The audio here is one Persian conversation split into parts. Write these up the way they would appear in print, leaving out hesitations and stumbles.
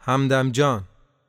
همدم جان.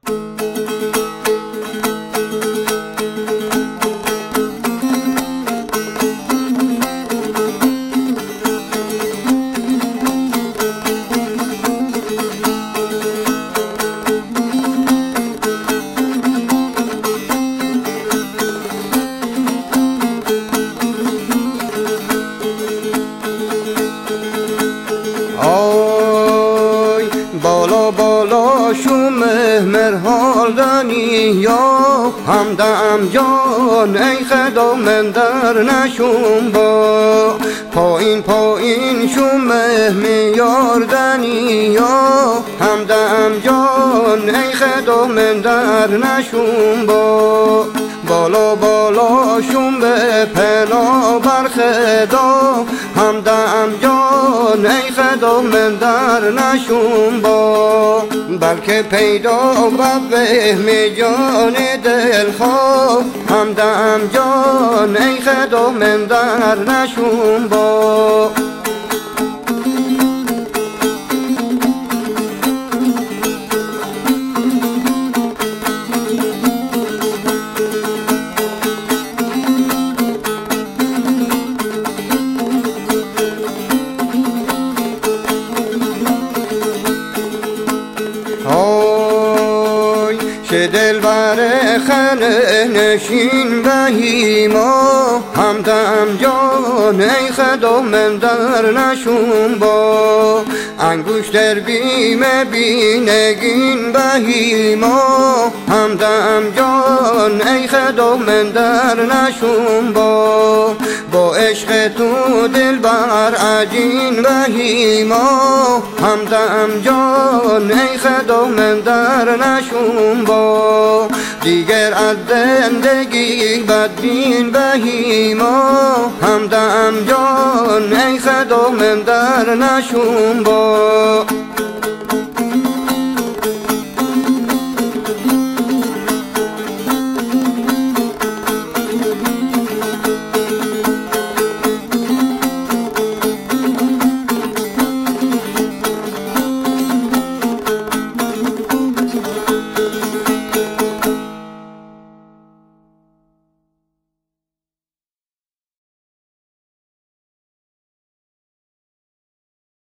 آی بالا بالا شوم مرهالدنی یا همدم جان ای خدا من در نشوم با پایین پایین شوم میاردنی یا همدم جان ای خدا من در نشوم با بالا بالا شوم به پنا بر خدا همدم جان ای خدا من در نشوم با بلکه پیدا و به جان دلخواه همدم جان ای خدا من در نشوم با آی چه دلبر خانه نشین بهیما همدم جان ای خدا من در نشوم با انگشتر بیم بینگین بهیما همدم جان ای خدا من در نشوم با عشق تو دلبر عجین بهیما همدم جان ای خدا من در نشوم با دیگر از زندگی بدبین بهیما همدم جان ای خدا من در نشوم با